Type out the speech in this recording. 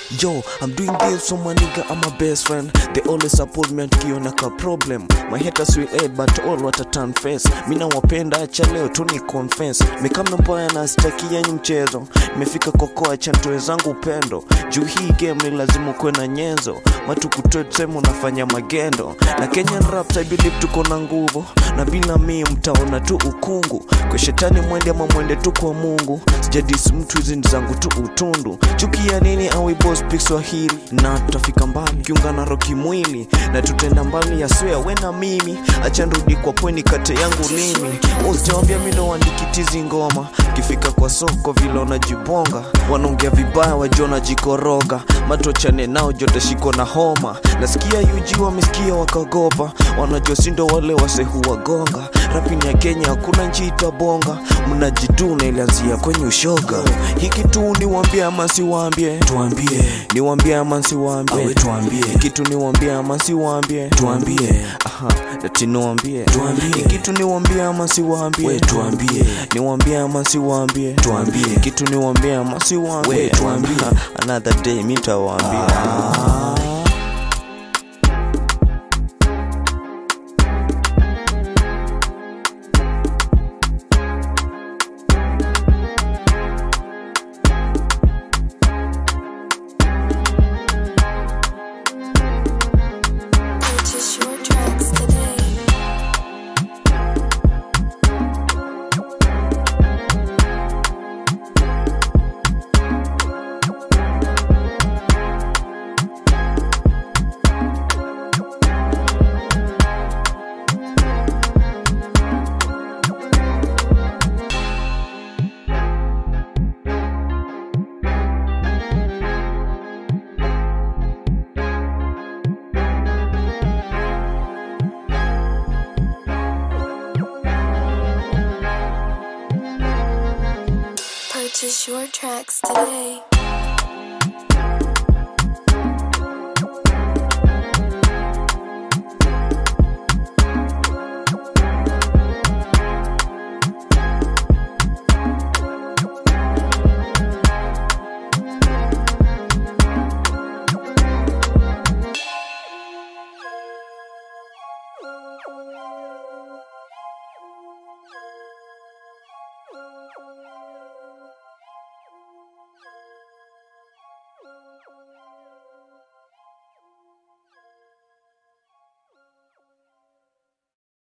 Yo, I'm doing this so my nigga, I'm my best friend. They always support me tukiona ka problem. My haters will hate but all what a turn face. Mina wapenda acha leo tu ni confess. Mekamna mbaya na sitaki yenyu mchezo. Nimefika koko acha nitoe zangu upendo. Juu hii game ni lazima kuwe na nyenzo. Matu kutoe sema unafanya magendo. Na Kenyan rap I believe tuko na nguvu. Na bila mimi mtaona tu ukungu. Kwa shetani mwende ama mwende tu kwa Mungu. Sijadisi mtu hizi zangu tu utundu. Chukia nini awe boss speak Swahili. Na tutafika mbali kiungana roki mwili. Na tutenda mbali ya swear we na mimi. Acha nirudi kwa pweni kate yangu limi. Usijawambia mimi ndo andikitizi ngoma. Kifika kwa soko vile unajibonga. Wanaongea vibaya wajiona jikoroga. Matochane nao jote shiko na homa. Nasikia UG wamesikia wakagopa. Wanajua sindo wale wasehu wagonga. Rapini ya Kenya hakuna nchi itabonga. Mnajituna ilianzia kwenye ushoga. Hiki tu niwaambie ama siwaambie. Tuambie. Niwaambie ama siwaambie. Awe tuambie. Hiki tu niwaambie ama siwaambie. Tuambie. Aha, ati niwaambie. Tuambie. Hiki tu niwaambie ama siwaambie. We tuambie. Niwaambie ama siwaambie. Tuambie. Hiki tu niwaambie ama siwaambie. We tuambie. Another day mitawaambia. Purchase your tracks today.